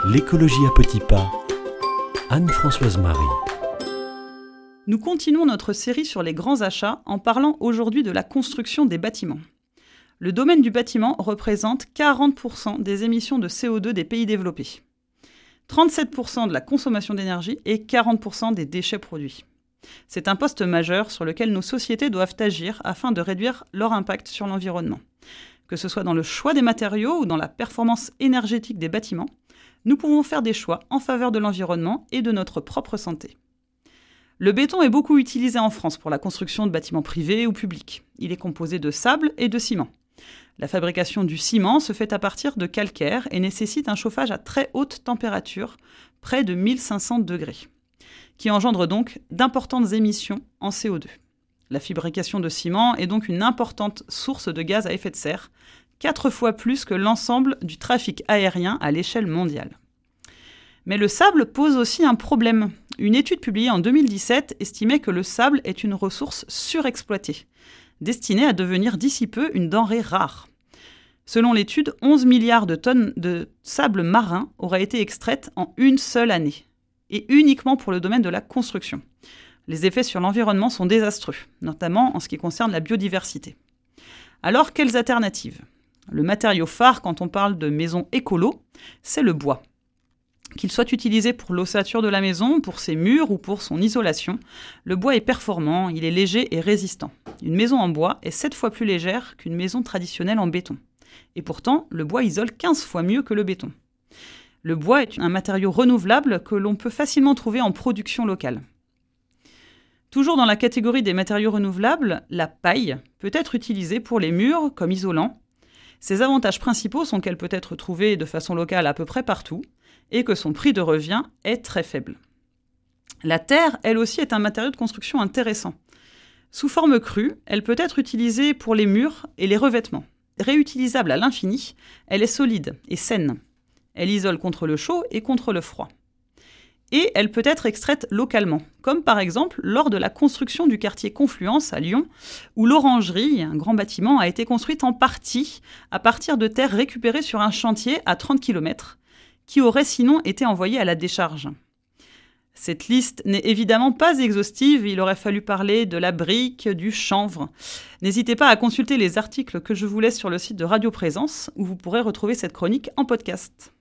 L'écologie à petits pas. Anne-Françoise Marie. Nous continuons notre série sur les grands achats en parlant aujourd'hui de la construction des bâtiments. Le domaine du bâtiment représente 40% des émissions de CO2 des pays développés, 37% de la consommation d'énergie et 40% des déchets produits. C'est un poste majeur sur lequel nos sociétés doivent agir afin de réduire leur impact sur l'environnement. Que ce soit dans le choix des matériaux ou dans la performance énergétique des bâtiments, nous pouvons faire des choix en faveur de l'environnement et de notre propre santé. Le béton est beaucoup utilisé en France pour la construction de bâtiments privés ou publics. Il est composé de sable et de ciment. La fabrication du ciment se fait à partir de calcaire et nécessite un chauffage à très haute température, près de 1500 degrés, qui engendre donc d'importantes émissions en CO2. La fabrication de ciment est donc une importante source de gaz à effet de serre, 4 fois plus que l'ensemble du trafic aérien à l'échelle mondiale. Mais le sable pose aussi un problème. Une étude publiée en 2017 estimait que le sable est une ressource surexploitée, destinée à devenir d'ici peu une denrée rare. Selon l'étude, 11 milliards de tonnes de sable marin auraient été extraites en une seule année, et uniquement pour le domaine de la construction. Les effets sur l'environnement sont désastreux, notamment en ce qui concerne la biodiversité. Alors, quelles alternatives ? Le matériau phare quand on parle de maison écolo, c'est le bois. Qu'il soit utilisé pour l'ossature de la maison, pour ses murs ou pour son isolation, le bois est performant, il est léger et résistant. Une maison en bois est 7 fois plus légère qu'une maison traditionnelle en béton. Et pourtant, le bois isole 15 fois mieux que le béton. Le bois est un matériau renouvelable que l'on peut facilement trouver en production locale. Toujours dans la catégorie des matériaux renouvelables, la paille peut être utilisée pour les murs comme isolant. Ses avantages principaux sont qu'elle peut être trouvée de façon locale à peu près partout et que son prix de revient est très faible. La terre, elle aussi, est un matériau de construction intéressant. Sous forme crue, elle peut être utilisée pour les murs et les revêtements. Réutilisable à l'infini, elle est solide et saine. Elle isole contre le chaud et contre le froid. Et elle peut être extraite localement, comme par exemple lors de la construction du quartier Confluence à Lyon, où l'Orangerie, un grand bâtiment, a été construite en partie à partir de terres récupérées sur un chantier à 30 km, qui aurait sinon été envoyée à la décharge. Cette liste n'est évidemment pas exhaustive, il aurait fallu parler de la brique, du chanvre. N'hésitez pas à consulter les articles que je vous laisse sur le site de Radio Présence, où vous pourrez retrouver cette chronique en podcast.